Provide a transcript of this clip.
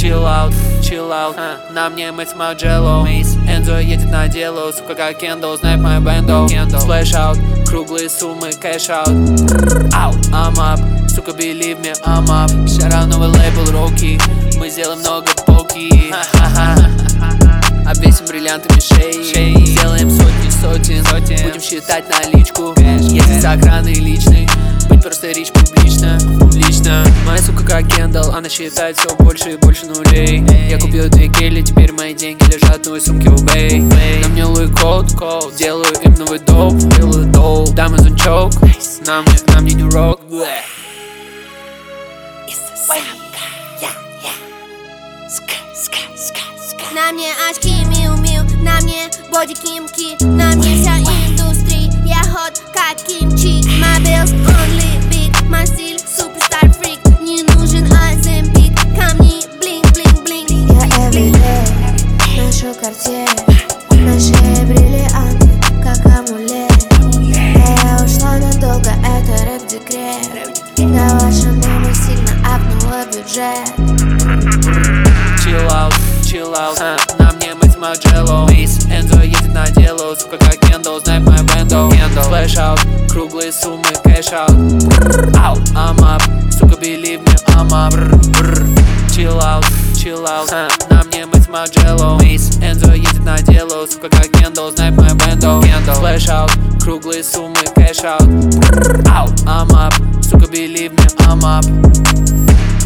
Chill out, на мне мыть Маджелло. Энзо едет на дело, сука как Кендалл, знает мою бенду. Splash out, круглые суммы, cash out. I'm up, сука believe me, I'm up. Шара новый лейбл, руки, мы сделаем много поки. Обвесим бриллиантами шеи, сделаем сотен, будем считать наличку. Ездить с охраной личной, быть просто рич публично. Моя сука как Кендалл, она считает все больше и больше нулей. Я купил 2 кели, теперь мои деньги лежат в новой сумке у Бэй. На мне Луи Код, делаю им новый доп. Diamonds on choke, на мне New Rock. На мне очки миу-миу, на мне боди кимки, на мне вся индустрия, я hot как кимчи. My bills only big, мой стиль суперстар фрик, не нужен Оземпик, камни блинк-блинк-блинк. Я everyday ношу Cartier, на шее бриллианты, как амулет. Я ушла надолго, это рэп-декрет. Да ваша мама сильно апнула бюджет. Chill out, на мне мыть Маджелло. Энзо едет на дело, сука как Кендалл, знает мою бенду. Splash out, круглые суммы, cash out. I'm up, сука believe me, I'm up. Chill out, на мне мыть Маджелло. Энзо едет на дело, сука как Кендалл, знает мою бенду. Splash out, круглые суммы, cash out. I'm up, сука believe me, I'm up.